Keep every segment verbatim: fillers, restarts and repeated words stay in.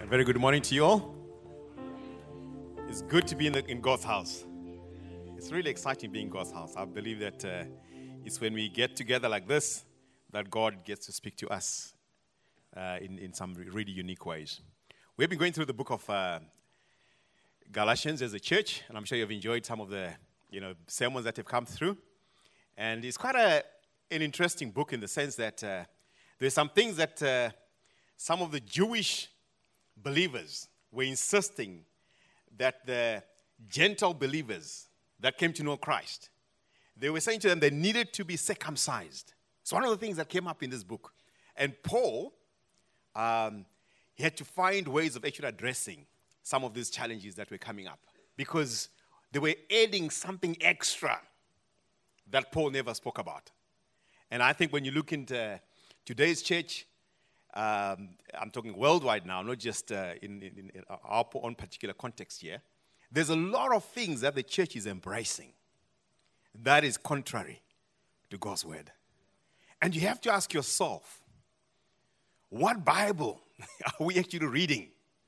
A very good morning to you all. It's good to be in, the, in God's house. It's really exciting being in God's house. I believe that uh, it's when we get together like this that God gets to speak to us uh, in, in some really unique ways. We've been going through the book of uh, Galatians as a church, and I'm sure you've enjoyed some of the you know sermons that have come through. And it's quite a, an interesting book in the sense that uh, there's some things that uh, some of the Jewish believers were insisting that the Gentile believers that came to know Christ, they were saying to them they needed to be circumcised. It's one of the things that came up in this book. And Paul, um, he had to find ways of actually addressing some of these challenges that were coming up because they were adding something extra that Paul never spoke about. And I think when you look into today's church, Um, I'm talking worldwide now, not just uh, in, in, in our own particular context here. There's a lot of things that the church is embracing that is contrary to God's word. And you have to ask yourself, what Bible are we actually reading?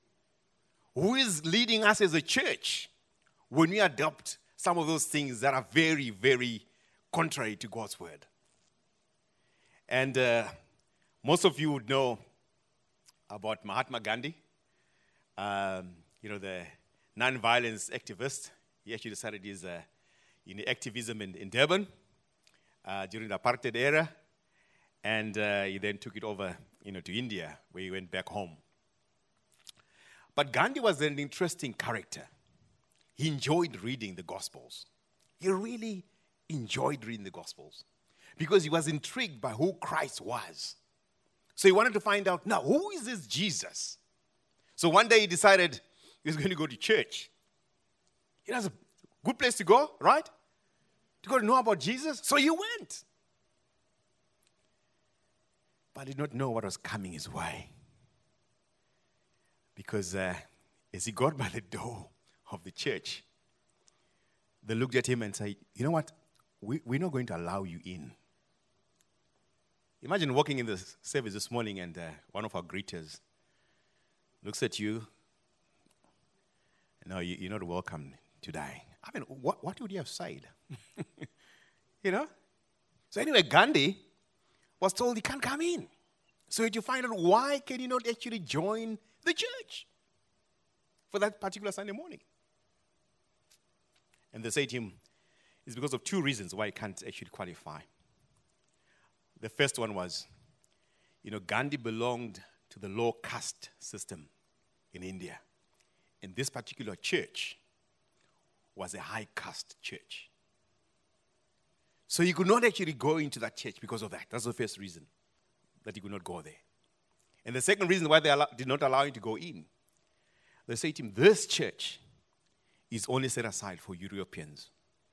Who is leading us as a church when we adopt some of those things that are very, very contrary to God's word? And uh, most of you would know about Mahatma Gandhi, um, you know, the non-violence activist. He actually decided his uh, you know, activism in, in Durban uh, during the apartheid era, and uh, he then took it over, you know, to India, where he went back home. But Gandhi was an interesting character. He enjoyed reading the Gospels. He really enjoyed reading the Gospels because he was intrigued by who Christ was. So he wanted to find out, now, who is this Jesus? So one day he decided he was going to go to church. You know, it's a good place to go, right? To go to know about Jesus. So he went. But did not know what was coming his way. Because uh, as he got by the door of the church, they looked at him and said, you know what? We, we're not going to allow you in. Imagine walking in the service this morning and uh, one of our greeters looks at you. No, you, you're not welcome today. I mean, what, what would you have said? You know? So anyway, Gandhi was told he can't come in. So he had to find out why can he not actually join the church for that particular Sunday morning. And they said to him, it's because of two reasons why he can't actually qualify. The first one was, you know, Gandhi belonged to the low caste system in India. And this particular church was a high caste church. So he could not actually go into that church because of that. That's the first reason that he could not go there. And the second reason why they allow, did not allow him to go in, they say to him, this church is only set aside for Europeans.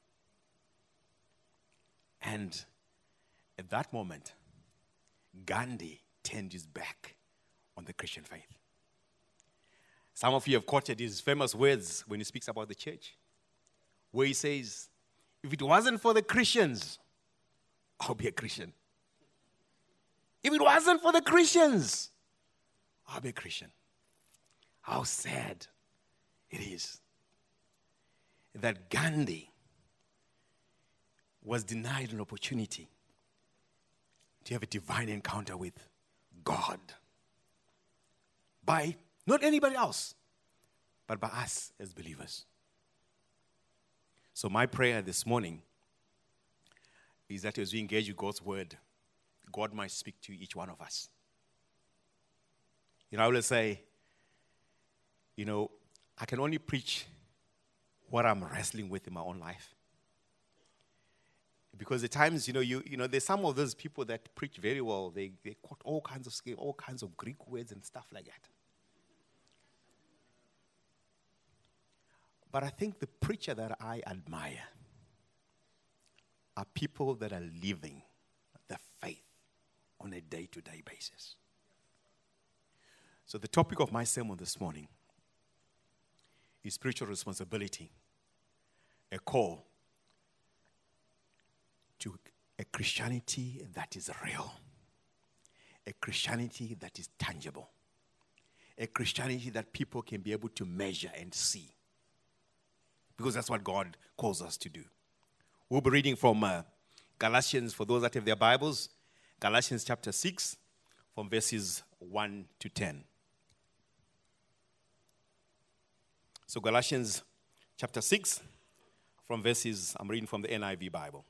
And at that moment, Gandhi turned his back on the Christian faith. Some of you have quoted his famous words when he speaks about the church, where he says, if it wasn't for the Christians, I'll be a Christian. If it wasn't for the Christians, I'll be a Christian. How sad it is that Gandhi was denied an opportunity to have a divine encounter with God. By not anybody else, but by us as believers. So my prayer this morning is that as we engage with God's word, God might speak to each one of us. You know, I will say, you know, I can only preach what I'm wrestling with in my own life. Because at times, you know, you you know, there's some of those people that preach very well. They they quote all kinds of all kinds of Greek words and stuff like that. But I think the preacher that I admire are people that are living the faith on a day-to-day basis. So the topic of my sermon this morning is spiritual responsibility, a call to a Christianity that is real, a Christianity that is tangible, a Christianity that people can be able to measure and see. Because that's what God calls us to do. We'll be reading from uh, Galatians, for those that have their Bibles, Galatians chapter six, from verses one to ten. So Galatians chapter six, from verses, I'm reading from the N I V Bible.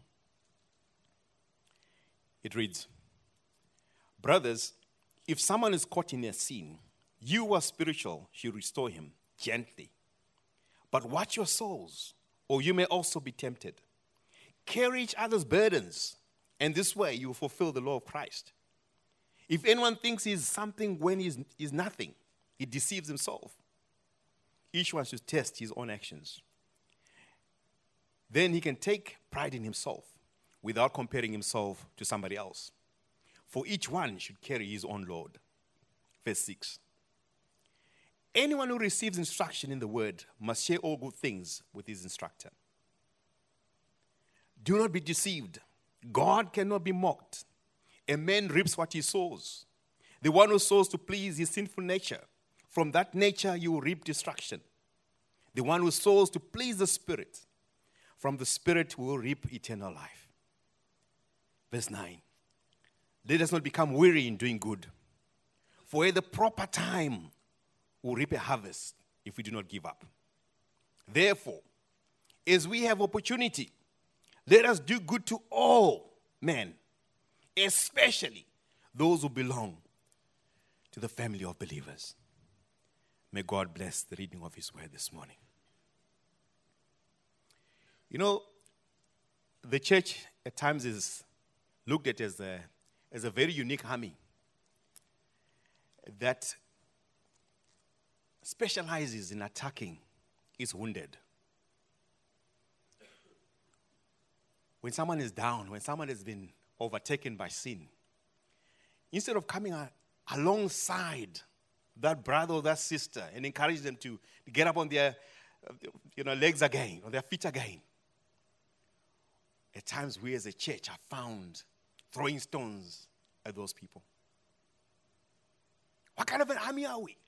It reads, "Brothers, if someone is caught in a sin, you who are spiritual should restore him gently. But watch your souls, or you may also be tempted. Carry each other's burdens, and this way you will fulfill the law of Christ. If anyone thinks he is something when he is, is nothing, he deceives himself. Each one should test his own actions. Then he can take pride in himself without comparing himself to somebody else. For each one should carry his own load." Verse six. "Anyone who receives instruction in the word must share all good things with his instructor. Do not be deceived. God cannot be mocked. A man reaps what he sows. The one who sows to please his sinful nature, from that nature you will reap destruction. The one who sows to please the Spirit, from the Spirit will reap eternal life." Verse nine. "Let us not become weary in doing good, for at the proper time we'll reap a harvest if we do not give up. Therefore, as we have opportunity, let us do good to all men, especially those who belong to the family of believers." May God bless the reading of his word this morning. You know, the church at times is looked at as a, as a very unique army that specializes in attacking its wounded. When someone is down, when someone has been overtaken by sin, instead of coming a, alongside that brother or that sister and encourage them to, to get up on their you know, legs again, on their feet again, at times we as a church are found throwing stones at those people. What kind of an army are we?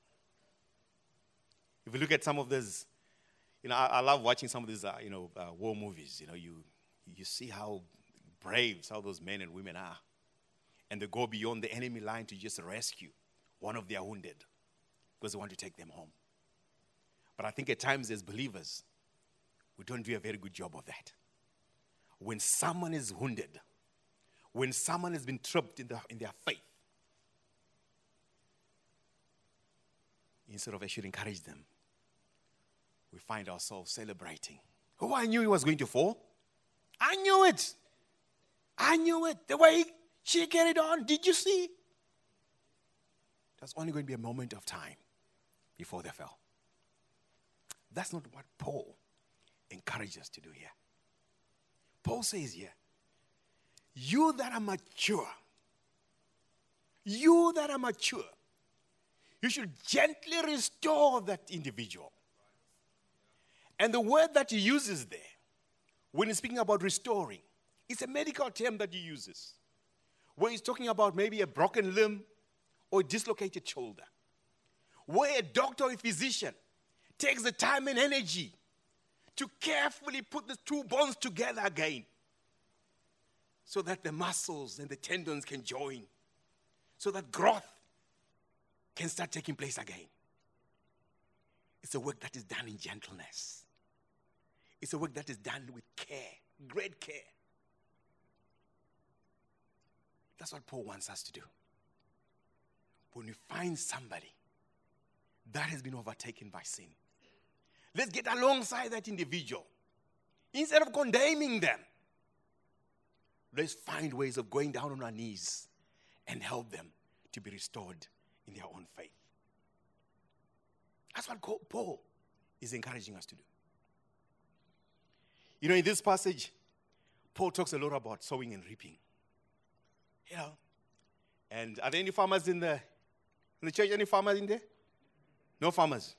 If you look at some of these, you know, I, I love watching some of these, uh, you know, uh, war movies. You know, you you see how brave how those men and women are, and they go beyond the enemy line to just rescue one of their wounded because they want to take them home. But I think at times as believers, we don't do a very good job of that. When someone is wounded, when someone has been trapped in, the, in their faith, instead of actually encourage them, we find ourselves celebrating. Oh, I knew he was going to fall. I knew it. I knew it. The way she carried on, did you see? There's only going to be a moment of time before they fell. That's not what Paul encourages us to do here. Paul says here, you that are mature, you that are mature, you should gently restore that individual. And the word that he uses there, when he's speaking about restoring, it's a medical term that he uses. Where he's talking about maybe a broken limb or a dislocated shoulder. Where a doctor or a physician takes the time and energy to carefully put the two bones together again so that the muscles and the tendons can join, so that growth can start taking place again. It's a work that is done in gentleness. It's a work that is done with care, great care. That's what Paul wants us to do. When we find somebody that has been overtaken by sin, let's get alongside that individual. Instead of condemning them, let's find ways of going down on our knees and help them to be restored in their own faith. That's what Paul is encouraging us to do. You know, in this passage, Paul talks a lot about sowing and reaping. You know, and are there any farmers in the, in the church? Any farmers in there? No farmers.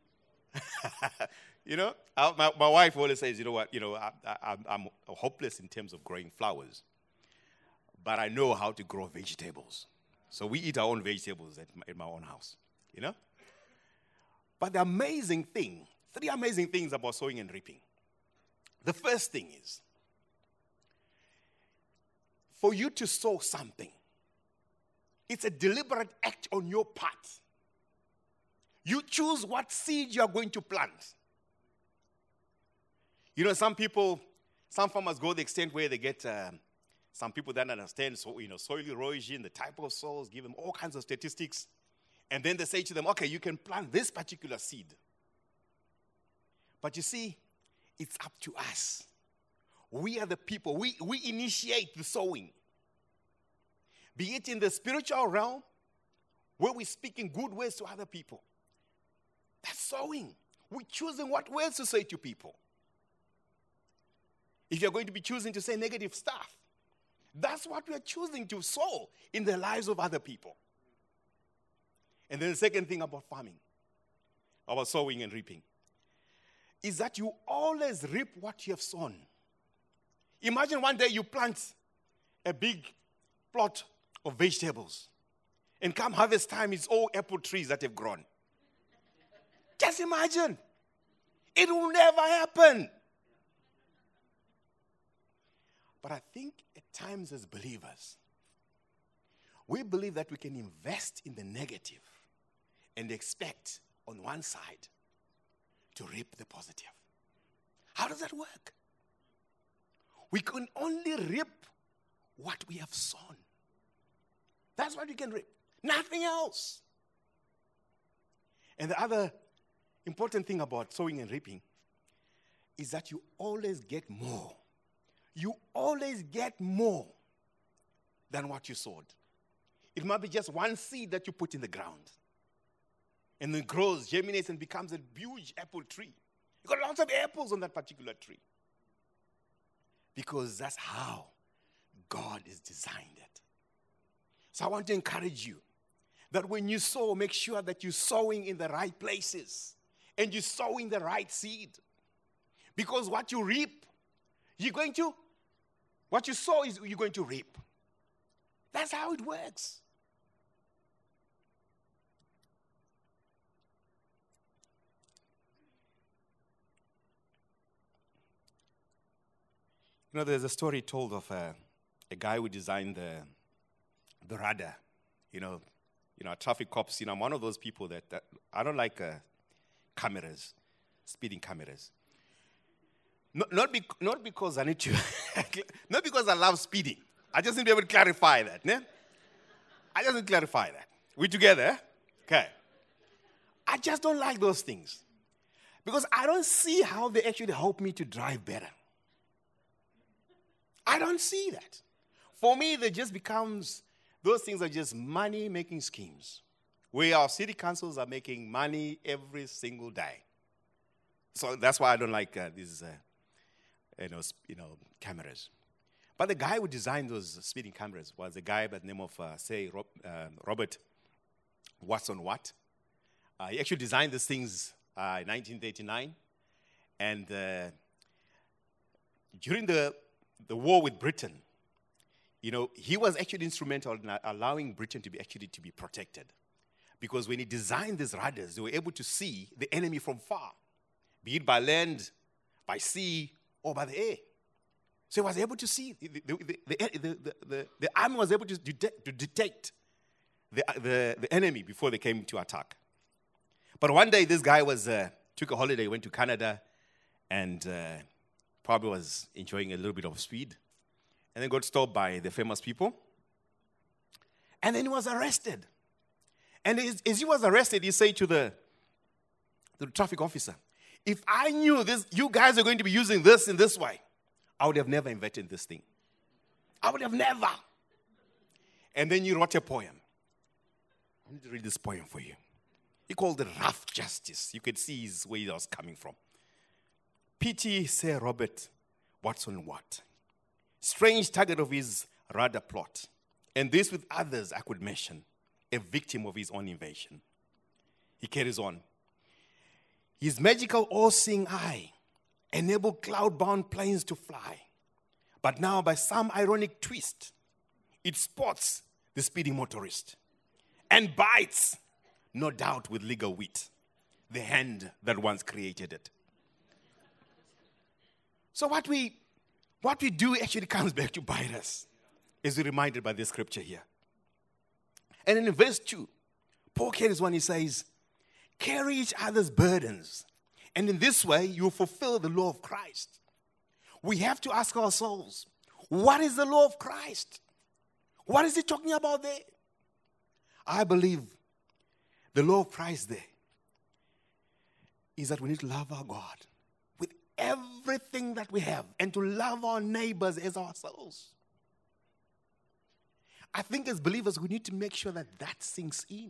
You know, I, my, my wife always says, you know what, you know, I, I, I'm hopeless in terms of growing flowers, but I know how to grow vegetables. So we eat our own vegetables at my, at my own house. you know. But the amazing thing, three amazing things about sowing and reaping. The first thing is, for you to sow something, it's a deliberate act on your part. You choose what seed you are going to plant. You know, some people, some farmers go the extent where they get, uh, some people that understand, so, you know, soil erosion, the type of soils, give them all kinds of statistics. And then they say to them, okay, you can plant this particular seed. But you see, it's up to us. We are the people. We, we initiate the sowing. Be it in the spiritual realm, where we're speaking good words to other people. That's sowing. We're choosing what words to say to people. If you're going to be choosing to say negative stuff, that's what we are choosing to sow in the lives of other people. And then the second thing about farming, about sowing and reaping, is that you always reap what you have sown. Imagine one day you plant a big plot of vegetables, and come harvest time, it's all apple trees that have grown. Just imagine. It will never happen. But I think at times as believers, we believe that we can invest in the negative and expect on one side to reap the positive. How does that work? We can only reap what we have sown. That's what we can reap. Nothing else. And the other important thing about sowing and reaping is that you always get more. You always get more than what you sowed. It might be just one seed that you put in the ground. And then grows, germinates, and becomes a huge apple tree. You got lots of apples on that particular tree. Because that's how God has designed it. So I want to encourage you that when you sow, make sure that you're sowing in the right places and you're sowing the right seed. Because what you reap, you're going to, what you sow is you're going to reap. That's how it works. You know, there's a story told of a, a guy who designed the the radar. You know, you know, traffic cops. You know, I'm one of those people that, that I don't like uh, cameras, speeding cameras. Not not, be, not because I need to, not because I love speeding. I just need to be able to clarify that. Ne? I just need to clarify that. We together? Okay. I just don't like those things because I don't see how they actually help me to drive better. I don't see that. For me, they just becomes, those things are just money-making schemes where our city councils are making money every single day. So that's why I don't like uh, these, uh, you know, sp- you know, cameras. But the guy who designed those speeding cameras was a guy by the name of, uh, say, Rob, uh, Robert Watson Watt. Uh, he actually designed these things uh, in nineteen thirty-nine. And uh, during the the war with Britain, you know, he was actually instrumental in allowing Britain to be actually to be protected. Because when he designed these radars, they were able to see the enemy from far, be it by land, by sea, or by the air. So he was able to see, the, the, the, the, the, the army was able to detect, to detect the, the, the enemy before they came to attack. But one day, this guy was uh, took a holiday, went to Canada, and uh, probably was enjoying a little bit of speed, and then got stopped by the famous people. And then he was arrested. And as, as he was arrested, he said to the, the traffic officer, if I knew this, you guys are going to be using this in this way, I would have never invented this thing. I would have never. And then he wrote a poem. I need to read this poem for you. He called it Rough Justice. You could see his, where he was coming from. Pity Sir Robert Watson Watt, strange target of his radar plot, and this with others I could mention, a victim of his own invention. He carries on. His magical all-seeing eye enabled cloud-bound planes to fly, but now by some ironic twist, it spots the speeding motorist and bites no doubt with legal wit, the hand that once created it. So what we what we do actually comes back to bite us, as we're reminded by this scripture here. And in verse two, Paul carries one, he says, carry each other's burdens, and in this way you fulfill the law of Christ. We have to ask ourselves, what is the law of Christ? What is he talking about there? I believe the law of Christ there is that we need to love our God with everything that we have and to love our neighbors as ourselves. I think as believers, we need to make sure that that sinks in.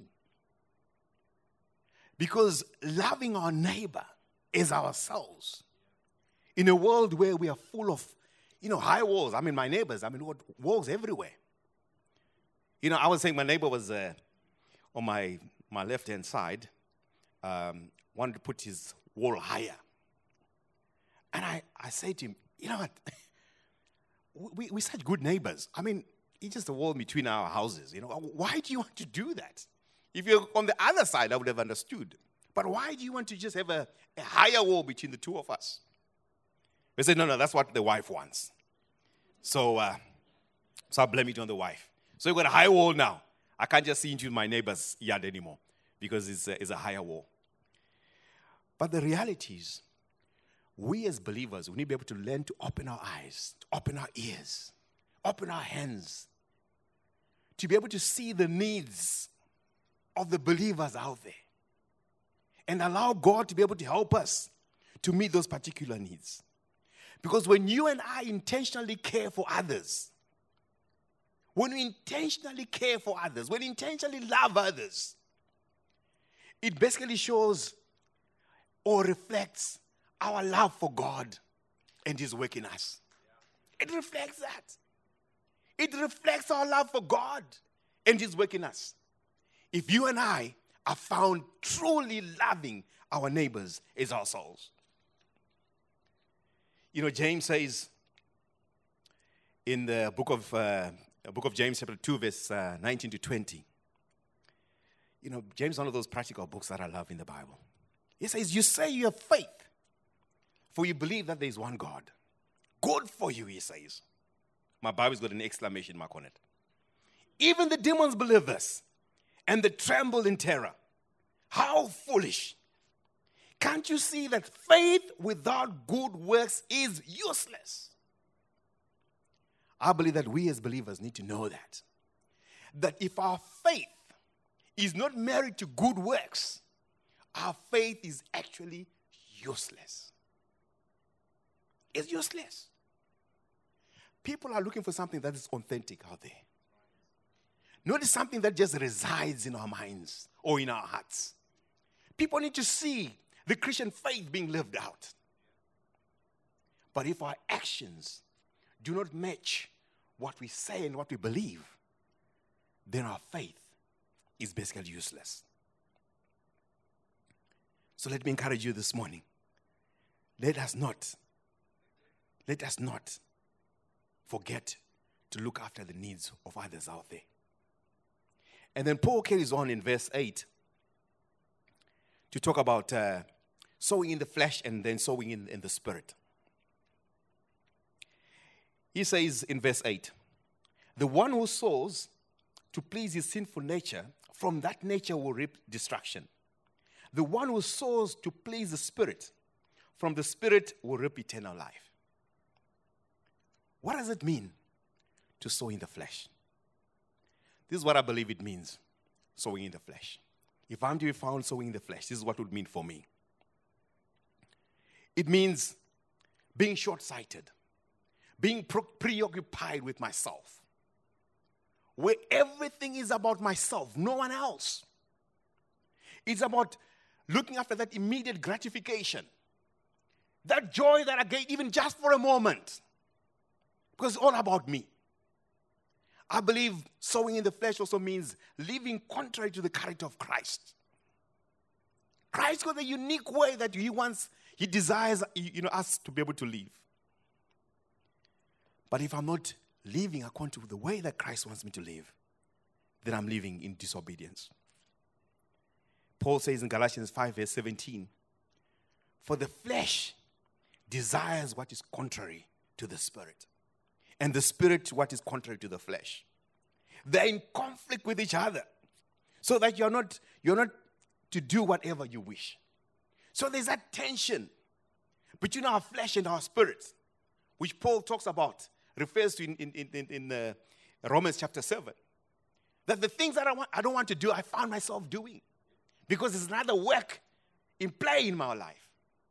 Because loving our neighbor as ourselves, in a world where we are full of, you know, high walls. I mean, my neighbors, I mean, walls everywhere. You know, I was saying my neighbor was uh, on my, my left-hand side, um, wanted to put his wall higher. And I, I say to him, you know what, we, we're such good neighbors. I mean, it's just a wall between our houses, you know. Why do you want to do that? If you're on the other side, I would have understood. But why do you want to just have a, a higher wall between the two of us? They said, no, no, that's what the wife wants. So, uh, so I blame it on the wife. So you've got a high wall now. I can't just see into my neighbor's yard anymore because it's a, it's a higher wall. But the reality is, we as believers, we need to be able to learn to open our eyes, to open our ears, open our hands, to be able to see the needs of the believers out there and allow God to be able to help us to meet those particular needs. Because when you and I intentionally care for others, when we intentionally care for others, when we intentionally love others, it basically shows or reflects our love for God and His work in us. It reflects that. It reflects our love for God and His work in us. If you and I are found truly loving our neighbors as ourselves. You know, James says in the book of uh, book of James, chapter two, verse uh, nineteen to twenty. You know, James is one of those practical books that I love in the Bible. He says, you say you have faith, for you believe that there is one God. Good for you, he says. My Bible's got an exclamation mark on it. Even the demons believe this, and they tremble in terror. How foolish. Can't you see that faith without good works is useless? I believe that we as believers need to know that. That if our faith is not married to good works, our faith is actually useless. It's useless. People are looking for something that is authentic out there. Not something that just resides in our minds or in our hearts. People need to see the Christian faith being lived out. But if our actions do not match what we say and what we believe, then our faith is basically useless. So let me encourage you this morning. Let us not, let us not forget to look after the needs of others out there. And then Paul carries on in verse eight to talk about uh, sowing in the flesh and then sowing in, in the spirit. He says in verse eight, the one who sows to please his sinful nature, from that nature will reap destruction. The one who sows to please the Spirit, from the Spirit will reap eternal life. What does it mean to sow in the flesh? This is what I believe it means, sowing in the flesh. If I'm to be found sowing in the flesh, this is what it would mean for me. It means being short-sighted, being pre- preoccupied with myself, where everything is about myself, no one else. It's about looking after that immediate gratification, that joy that I get even just for a moment, because it's all about me. I believe sowing in the flesh also means living contrary to the character of Christ. Christ got a unique way that he wants, he desires, you know, us to be able to live. But if I'm not living according to the way that Christ wants me to live, then I'm living in disobedience. Paul says in Galatians five, verse seventeen, for the flesh desires what is contrary to the spirit, and the spirit what is contrary to the flesh. They're in conflict with each other, so that you're not, you're not to do whatever you wish. So there's that tension between our flesh and our spirit, which Paul talks about, refers to in, in, in, in uh, Romans chapter seven. That the things that I, want, I don't want to do, I found myself doing. Because there's another work in play in my life.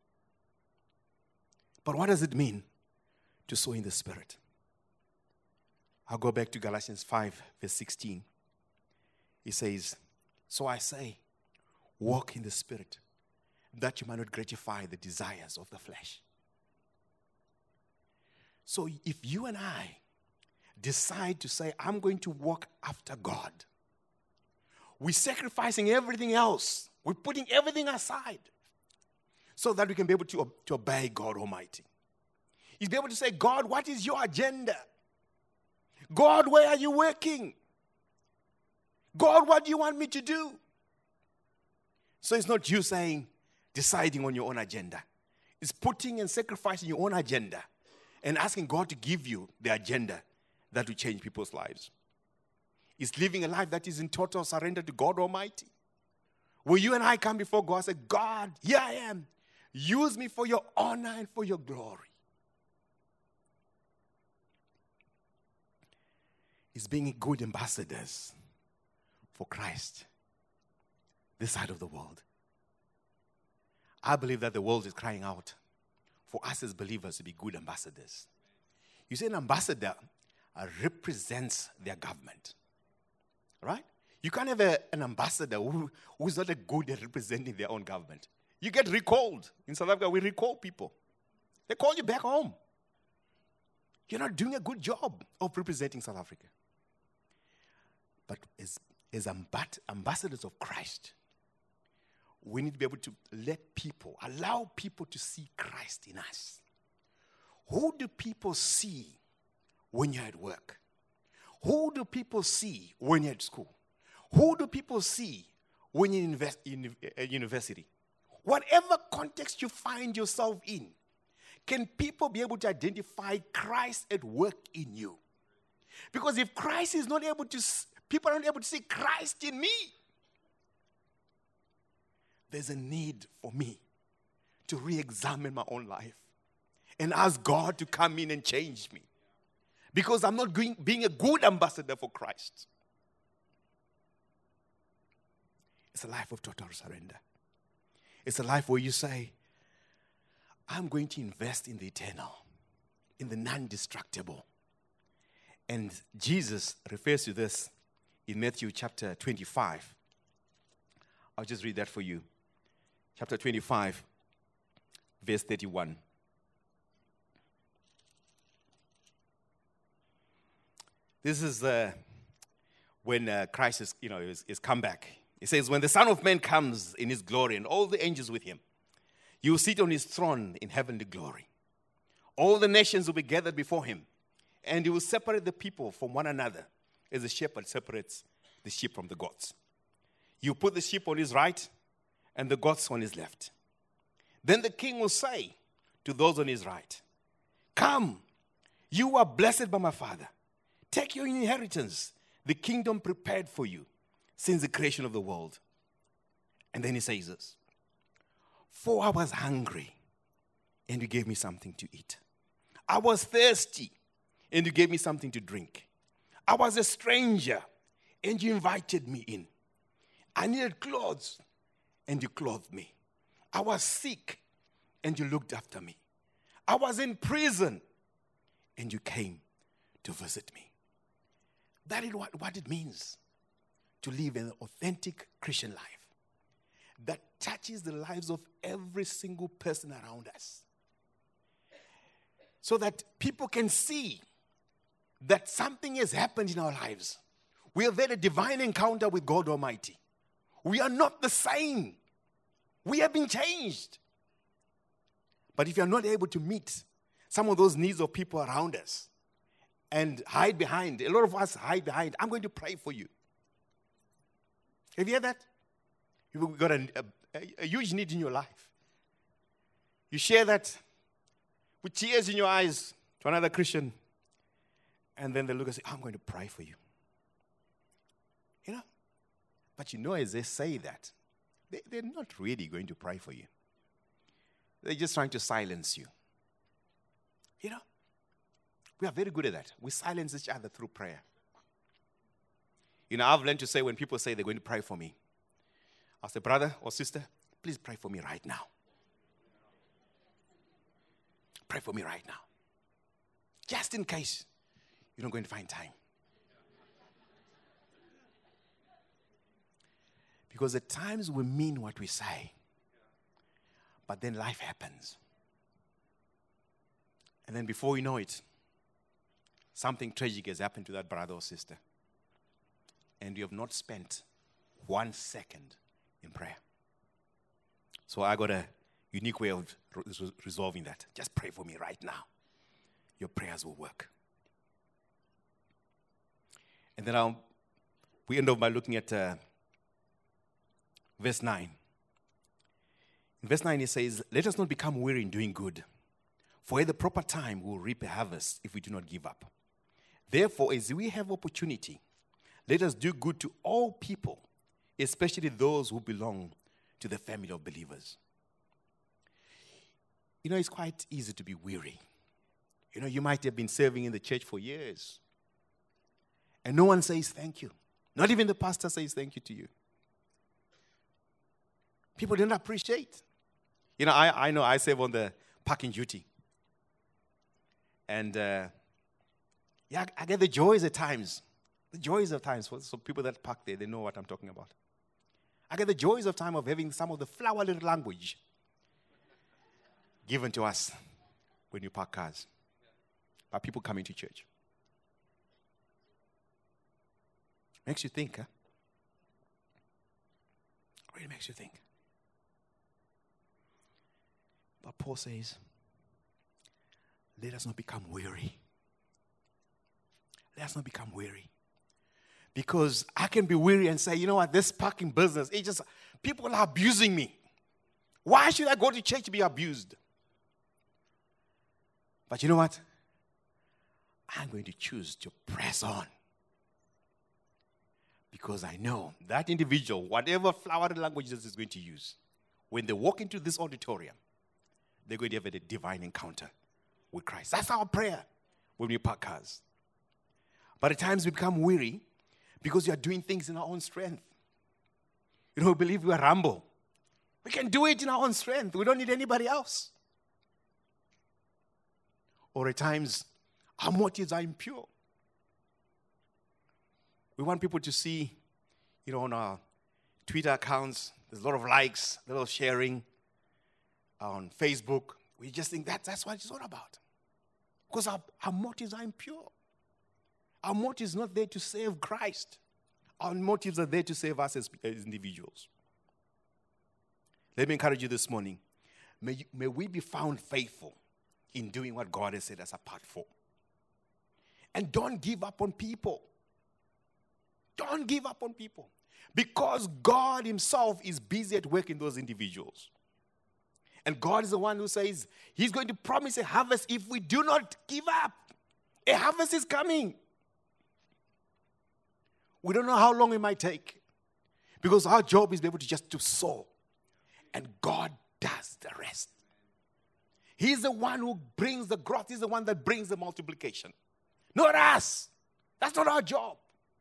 But what does it mean to sow in the Spirit? I'll go back to Galatians five, verse sixteen. He says, so I say, walk in the Spirit, that you might not gratify the desires of the flesh. So if you and I decide to say, I'm going to walk after God, we're sacrificing everything else. We're putting everything aside so that we can be able to, to obey God Almighty. You'll be able to say, God, what is your agenda? God, where are you working? God, what do you want me to do? So it's not you saying, deciding on your own agenda. It's putting and sacrificing your own agenda and asking God to give you the agenda that will change people's lives. It's living a life that is in total surrender to God Almighty. Will you and I come before God and say, God, here I am. Use me for your honor and for your glory. It's being good ambassadors for Christ this side of the world. I believe that the world is crying out for us as believers to be good ambassadors. You see, an ambassador uh, represents their government. Right? You can't have a, an ambassador who, who's not a good at representing their own government. You get recalled. In South Africa, we recall people. They call you back home. You're not doing a good job of representing South Africa. But as, as amb- ambassadors of Christ, we need to be able to let people, allow people to see Christ in us. Who do people see when you're at work? Who do people see when you're at school? Who do people see when you're in invest- in a university? Whatever context you find yourself in, can people be able to identify Christ at work in you? Because if Christ is not able to, people are not able to see Christ in me, there's a need for me to re-examine my own life and ask God to come in and change me. Because I'm not going, being a good ambassador for Christ. It's a life of total surrender. It's a life where you say, I'm going to invest in the eternal, in the non-destructible. And Jesus refers to this in Matthew chapter twenty-five. I'll just read that for you. Chapter twenty-five, verse thirty-one. This is uh, when uh, Christ is, you know, is, is come back. It says, when the Son of Man comes in his glory and all the angels with him, he will sit on his throne in heavenly glory. All the nations will be gathered before him, and he will separate the people from one another as a shepherd separates the sheep from the goats. He will put the sheep on his right and the goats on his left. Then the king will say to those on his right, come, you are blessed by my Father. Take your inheritance, the kingdom prepared for you since the creation of the world. And then he says this, for I was hungry, and you gave me something to eat. I was thirsty, and you gave me something to drink. I was a stranger, and you invited me in. I needed clothes, and you clothed me. I was sick, and you looked after me. I was in prison, and you came to visit me. That is what, what it means to live an authentic Christian life that touches the lives of every single person around us. So that people can see that something has happened in our lives. We have had a divine encounter with God Almighty. We are not the same. We have been changed. But if you're not able to meet some of those needs of people around us and hide behind, a lot of us hide behind, I'm going to pray for you. Have you heard that? You've got a, a, a huge need in your life. You share that with tears in your eyes to another Christian, and then they look and say, I'm going to pray for you. You know? But you know, as they say that, they, they're not really going to pray for you. They're just trying to silence you. You know? We are very good at that. We silence each other through prayer. You know, I've learned to say when people say they're going to pray for me, I'll say, brother or sister, please pray for me right now. Pray for me right now. Just in case you're not going to find time. Because at times we mean what we say, but then life happens. And then before you know it, something tragic has happened to that brother or sister. And you have not spent one second in prayer. So I got a unique way of re- resolving that. Just pray for me right now. Your prayers will work. And then I'll, we end up by looking at uh, verse nine. In verse nine it says, let us not become weary in doing good, for at the proper time we will reap a harvest if we do not give up. Therefore, as we have opportunity, let us do good to all people, especially those who belong to the family of believers. You know, it's quite easy to be weary. You know, you might have been serving in the church for years, and no one says thank you. Not even the pastor says thank you to you. People didn't appreciate. You know, I, I know I serve on the parking duty. And, uh, yeah, I get the joys at times. The joys of times. For so people that park there, they know what I'm talking about. I get the joys of time of having some of the flowery language given to us when you park cars by people coming to church. Makes you think, huh? Really makes you think. But Paul says, let us not become weary. Let us not become weary. Because I can be weary and say, you know what, this parking business, it just, people are abusing me. Why should I go to church to be abused? But you know what? I'm going to choose to press on. Because I know that individual, whatever flowery languages is going to use, when they walk into this auditorium, they're going to have a divine encounter with Christ. That's our prayer when we park cars. But at times we become weary because we are doing things in our own strength. You know, we believe we are Rambo. We can do it in our own strength. We don't need anybody else. Or at times, our motives are impure. We want people to see, you know, on our Twitter accounts, there's a lot of likes, a lot of sharing. On Facebook, we just think that that's what it's all about. Because our, our motives are impure. Our motives are not there to save Christ. Our motives are there to save us as, as individuals. Let me encourage you this morning. May, you, may we be found faithful in doing what God has set us apart for. And don't give up on people. Don't give up on people. Because God himself is busy at work in those individuals. And God is the one who says he's going to promise a harvest if we do not give up. A harvest is coming. We don't know how long it might take. Because our job is to be able to just to sow. And God does the rest. He's the one who brings the growth. He's the one that brings the multiplication. Not us. That's not our job.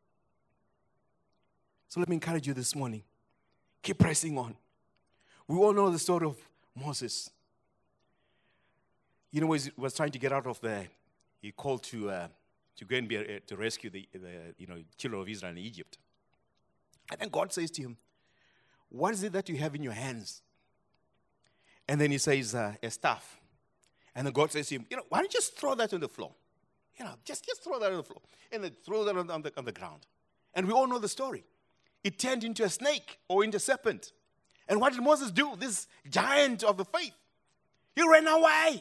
So let me encourage you this morning. Keep pressing on. We all know the story of Moses. You know, he was trying to get out of the, he called to uh, to go and be, uh, to rescue the, the you know children of Israel in Egypt. And then God says to him, what is it that you have in your hands? And then he says, uh, a staff. And then God says to him, you know, why don't you just throw that on the floor? You know, just, just throw that on the floor. And then throw that on, on, the, on the ground. And we all know the story. It turned into a snake or into a serpent. And what did Moses do? This giant of the faith. He ran away.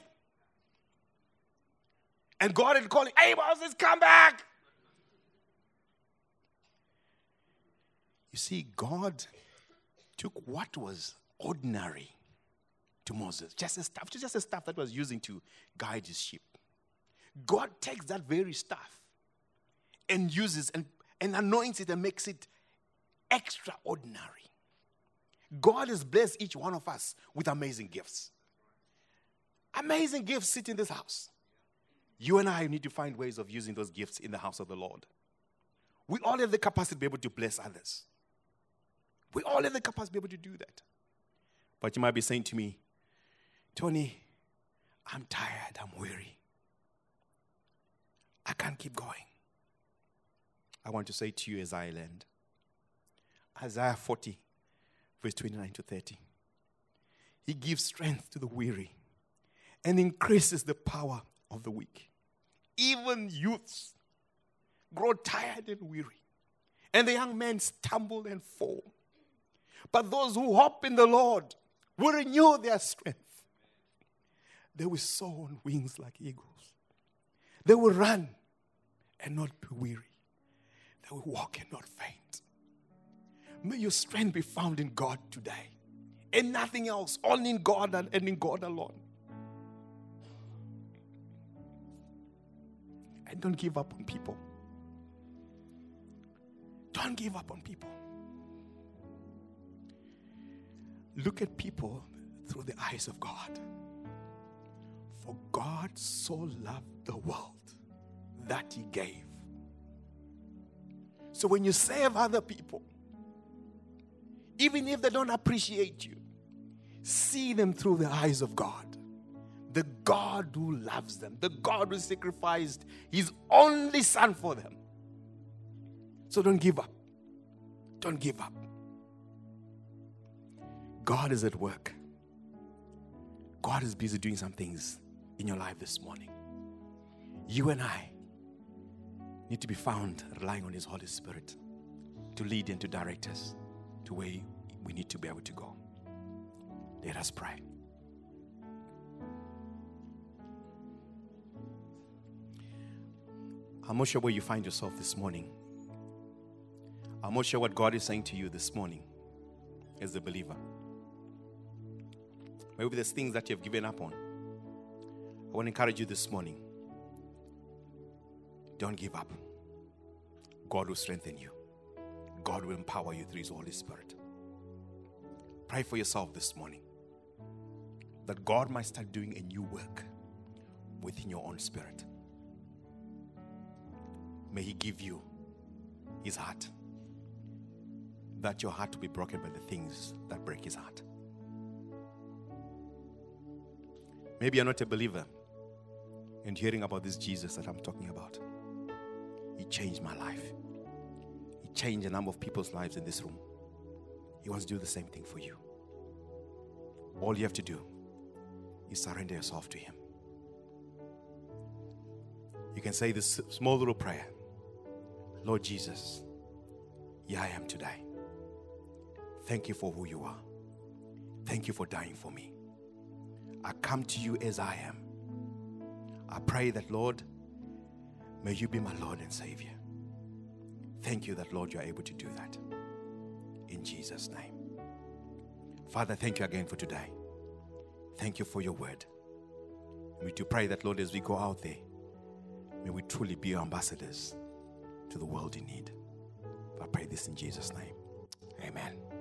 And God had called him, hey, Moses, come back. You see, God, took what was ordinary to Moses, just a staff, just a staff that was using to guide his sheep. God takes that very staff and uses and, and anoints it and makes it extraordinary. God has blessed each one of us with amazing gifts. Amazing gifts sit in this house. You and I need to find ways of using those gifts in the house of the Lord. We all have the capacity to be able to bless others. We all have the capacity to be able to do that. But you might be saying to me, Tony, I'm tired, I'm weary. I can't keep going. I want to say to you as I land, Isaiah forty, verse twenty-nine to thirty. He gives strength to the weary and increases the power of the weak. Even youths grow tired and weary, and the young men stumble and fall. But those who hope in the Lord will renew their strength. They will soar on wings like eagles. They will run and not be weary. They will walk and not faint. May your strength be found in God today. And nothing else. Only in God and in God alone. And don't give up on people. Don't give up on people. Look at people through the eyes of God. For God so loved the world that he gave. So when you save other people, even if they don't appreciate you, see them through the eyes of God. The God who loves them. The God who sacrificed his only son for them. So don't give up. Don't give up. God is at work. God is busy doing some things in your life this morning. You and I need to be found relying on his Holy Spirit to lead and to direct us to where we need to be able to go. Let us pray. I'm not sure where you find yourself this morning. I'm not sure what God is saying to you this morning as a believer. Maybe there's things that you've given up on. I want to encourage you this morning. Don't give up. God will strengthen you. God will empower you through his Holy Spirit. Pray for yourself this morning that God might start doing a new work within your own spirit. May he give you his heart, that your heart will be broken by the things that break his heart. Maybe you're not a believer and hearing about this Jesus that I'm talking about. He changed my life. He changed a number of people's lives in this room. He wants to do the same thing for you. All you have to do is surrender yourself to him. You can say this small little prayer. Lord Jesus, here I am today. Thank you for who you are. Thank you for dying for me. I come to you as I am. I pray that, Lord, may you be my Lord and Savior. Thank you that, Lord, you are able to do that. In Jesus' name. Father, thank you again for today. Thank you for your word. We do pray that, Lord, as we go out there, may we truly be ambassadors to the world in need. I pray this in Jesus' name. Amen.